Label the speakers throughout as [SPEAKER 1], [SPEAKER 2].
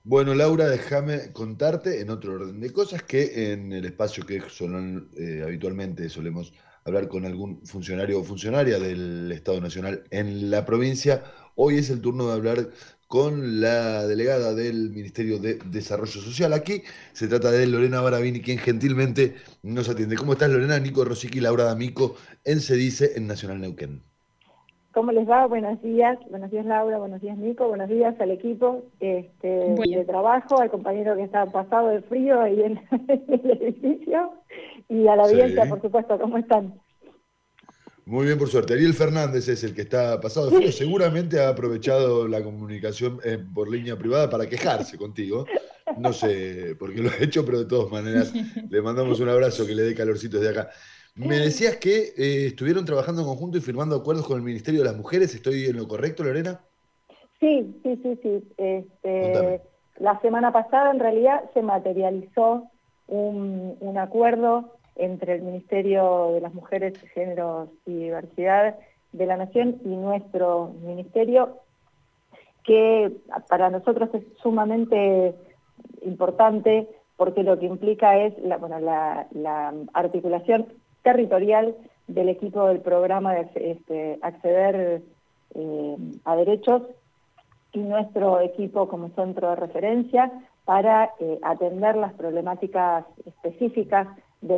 [SPEAKER 1] Bueno, Laura, déjame contarte en otro orden de cosas que en el espacio que habitualmente solemos hablar con algún funcionario o funcionaria del Estado Nacional en la provincia, hoy es el turno de hablar con la delegada del Ministerio de Desarrollo Social. Aquí se trata de Lorena Baravini, quien gentilmente nos atiende. ¿Cómo estás, Lorena? Nico Rosicky, Laura D'Amico, en CEDICE, en Nacional Neuquén.
[SPEAKER 2] ¿Cómo les va? Buenos días Laura, buenos días Nico, buenos días al equipo
[SPEAKER 3] Bueno,
[SPEAKER 2] de trabajo, al compañero que está pasado de frío ahí en, en el edificio y a la audiencia,
[SPEAKER 1] Sí.
[SPEAKER 2] por supuesto. ¿Cómo están?
[SPEAKER 1] Muy bien, por suerte. Ariel Fernández es el que está pasado de frío. Seguramente ha aprovechado la comunicación por línea privada para quejarse contigo. No sé por qué lo ha hecho, pero de todas maneras le mandamos un abrazo que le dé calorcito desde acá. Me decías que estuvieron trabajando en conjunto y firmando acuerdos con el Ministerio de las Mujeres. ¿Estoy en lo correcto, Lorena?
[SPEAKER 2] Sí.
[SPEAKER 1] Contame.
[SPEAKER 2] La semana pasada en realidad se materializó un acuerdo entre el Ministerio de las Mujeres, Géneros y Diversidad de la Nación y nuestro ministerio, que para nosotros es sumamente importante porque lo que implica es la articulación territorial del equipo del programa de acceder a derechos y nuestro equipo como centro de referencia para atender las problemáticas específicas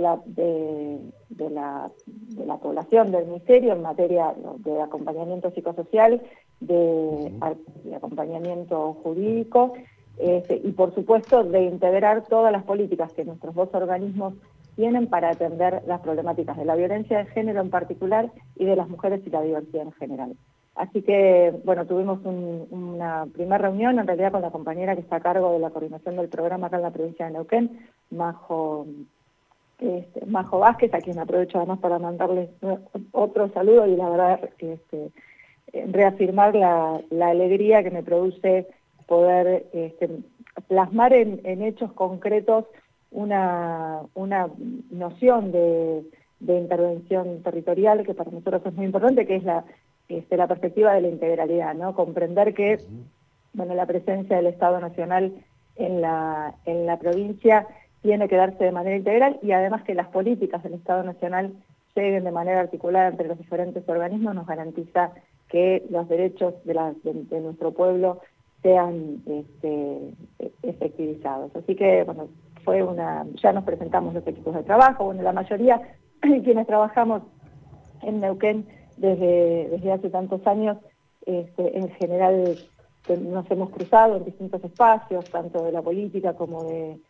[SPEAKER 2] de la población del Ministerio en materia de acompañamiento psicosocial,
[SPEAKER 1] Ujú.
[SPEAKER 2] de acompañamiento jurídico, y por supuesto de integrar todas las políticas que nuestros dos organismos tienen para atender las problemáticas de la violencia de género en particular y de las mujeres y la diversidad en general. Así que, bueno, tuvimos una primera reunión, en realidad con la compañera que está a cargo de la coordinación del programa acá en la provincia de Neuquén, Majo Vázquez, a quien aprovecho además para mandarles otro saludo y la verdad reafirmar la alegría que me produce poder plasmar en hechos concretos una noción de intervención territorial que para nosotros es muy importante, que es la perspectiva de la integralidad, ¿no? Comprender que
[SPEAKER 1] Ujú.
[SPEAKER 2] la presencia del Estado Nacional en la provincia tiene que darse de manera integral y además que las políticas del Estado Nacional lleguen de manera articulada entre los diferentes organismos nos garantiza que los derechos de nuestro pueblo sean efectivizados. Así que, bueno, ya nos presentamos los equipos de trabajo, la mayoría quienes trabajamos en Neuquén desde hace tantos años, en general nos hemos cruzado en distintos espacios, tanto de la política como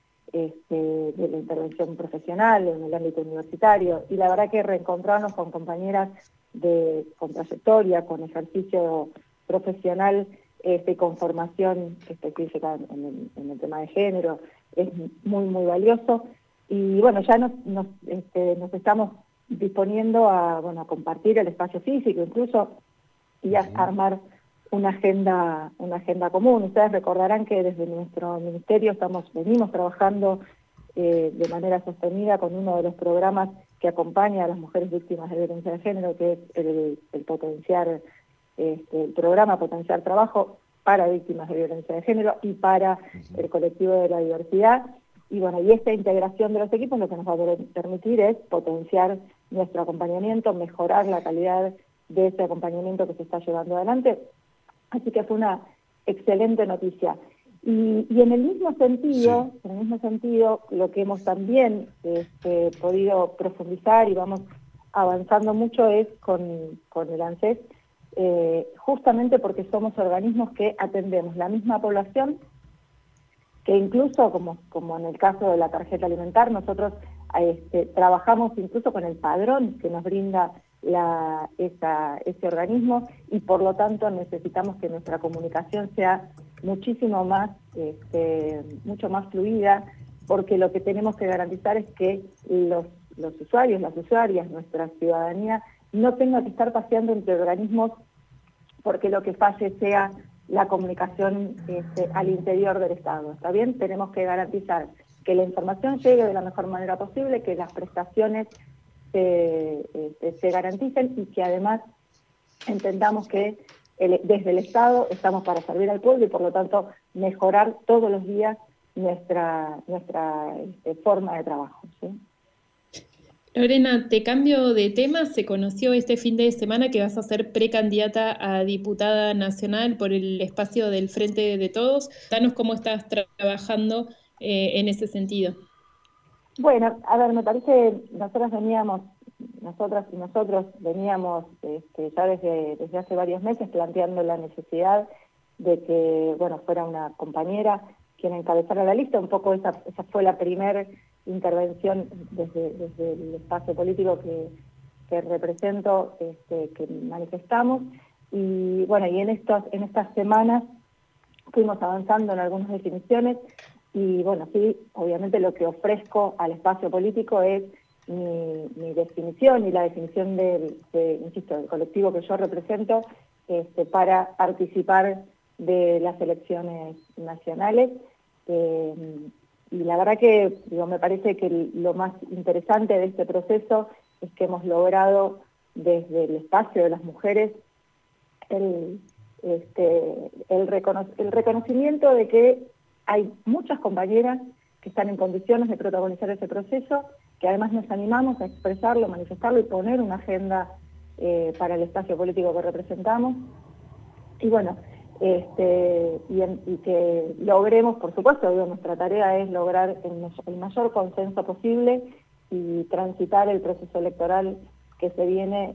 [SPEAKER 2] de la intervención profesional en el ámbito universitario, y la verdad que reencontrarnos con compañeras con trayectoria, con ejercicio profesional, con formación específica en el tema de género, es muy valioso. Y bueno, ya nos estamos disponiendo a compartir el espacio físico incluso y a
[SPEAKER 1] Ujú.
[SPEAKER 2] armar una agenda común. Ustedes recordarán que desde nuestro ministerio venimos trabajando de manera sostenida con uno de los programas que acompaña a las mujeres víctimas de violencia de género, que es el potenciar, el programa Potenciar Trabajo para víctimas de violencia de género y para
[SPEAKER 1] Ujú.
[SPEAKER 2] el colectivo de la diversidad. Y bueno, y esta integración de los equipos lo que nos va a permitir es potenciar nuestro acompañamiento, mejorar la calidad de ese acompañamiento que se está llevando adelante. Así que fue una excelente noticia. Y
[SPEAKER 1] Sí.
[SPEAKER 2] en el mismo sentido, lo que hemos también podido profundizar y vamos avanzando mucho es con el ANSES, justamente porque somos organismos que atendemos la misma población, que incluso, como en el caso de la tarjeta alimentar, nosotros trabajamos incluso con el padrón que nos brinda ese organismo, y por lo tanto necesitamos que nuestra comunicación sea muchísimo más, mucho más fluida, porque lo que tenemos que garantizar es que los usuarios, las usuarias, nuestra ciudadanía, no tenga que estar paseando entre organismos porque lo que falle sea la comunicación al interior del Estado. ¿Está bien? Tenemos que garantizar que la información llegue de la mejor manera posible, que las prestaciones se garanticen y que además entendamos que desde el Estado estamos para servir al pueblo y por lo tanto mejorar todos los días nuestra forma de trabajo, ¿sí?
[SPEAKER 3] Lorena, te cambio de tema. Se conoció este fin de semana que vas a ser precandidata a diputada nacional por el espacio del Frente de Todos. Danos cómo estás trabajando en ese sentido.
[SPEAKER 2] Bueno, a ver, me parece, nosotras y nosotros veníamos ya desde hace varios meses planteando la necesidad de que, bueno, fuera una compañera quien encabezara la lista. Un poco esa fue la primera intervención desde el espacio político que represento, que manifestamos. Y bueno, y en estas semanas fuimos avanzando en algunas definiciones y bueno, sí, obviamente lo que ofrezco al espacio político es mi definición y la definición insisto, del colectivo que yo represento para participar de las elecciones nacionales. Y la verdad que me parece que lo más interesante de este proceso es que hemos logrado desde el espacio de las mujeres el reconocimiento de que hay muchas compañeras que están en condiciones de protagonizar ese proceso, que además nos animamos a expresarlo, manifestarlo y poner una agenda para el espacio político que representamos. Y bueno, y que logremos, por supuesto, nuestra tarea es lograr el mayor consenso posible y transitar el proceso electoral que se viene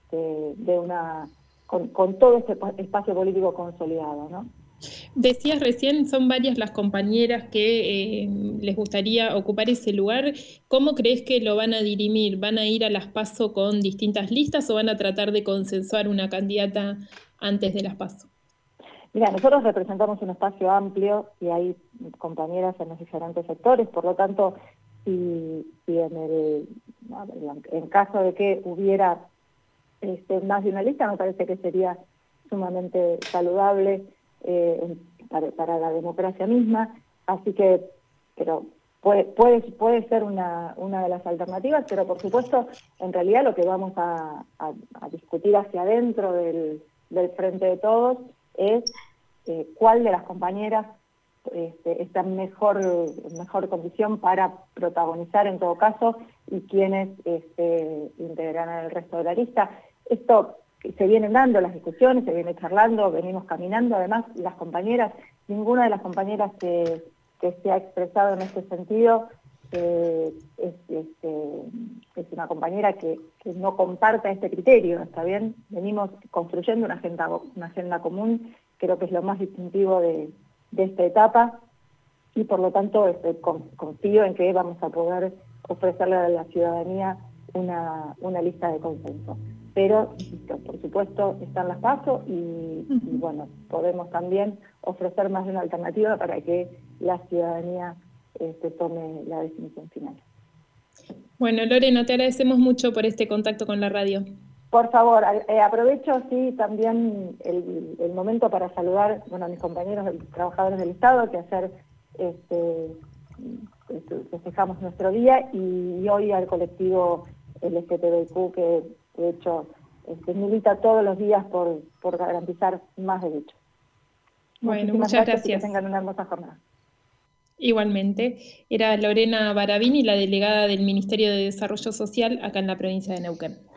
[SPEAKER 2] con todo este espacio político consolidado, ¿no?
[SPEAKER 3] Decías recién, son varias las compañeras que les gustaría ocupar ese lugar. ¿Cómo crees que lo van a dirimir? ¿Van a ir a las PASO con distintas listas o van a tratar de consensuar una candidata antes de las PASO?
[SPEAKER 2] Mira, nosotros representamos un espacio amplio y hay compañeras en los diferentes sectores, por lo tanto, si en caso de que hubiera más de una lista, me parece que sería sumamente saludable para la democracia misma, así que, pero puede ser una de las alternativas, pero por supuesto, en realidad lo que vamos a discutir hacia adentro del Frente de Todos es cuál de las compañeras está en mejor condición para protagonizar en todo caso y quiénes integrarán el resto de la lista. Esto se vienen dando las discusiones, se viene charlando, venimos caminando. Además, ninguna de las compañeras que se ha expresado en este sentido es una compañera que no comparta este criterio, ¿está bien? Venimos construyendo una agenda común, creo que es lo más distintivo de esta etapa, y por lo tanto confío en que vamos a poder ofrecerle a la ciudadanía una lista de consenso. Pero, insisto, por supuesto, están las PASO y bueno, podemos también ofrecer más de una alternativa para que la ciudadanía tome la definición final.
[SPEAKER 3] Bueno, Lorena, te agradecemos mucho por este contacto con la radio.
[SPEAKER 2] Por favor, aprovecho también el momento para saludar a mis compañeros trabajadores del Estado, que ayer festejamos nuestro día, y hoy al colectivo LGTBIQ, que de hecho milita todos los días por garantizar más derechos.
[SPEAKER 3] Bueno, muchas gracias.
[SPEAKER 2] Y que tengan una hermosa jornada.
[SPEAKER 3] Igualmente, era Lorena Barabini, la delegada del Ministerio de Desarrollo Social acá en la provincia de Neuquén.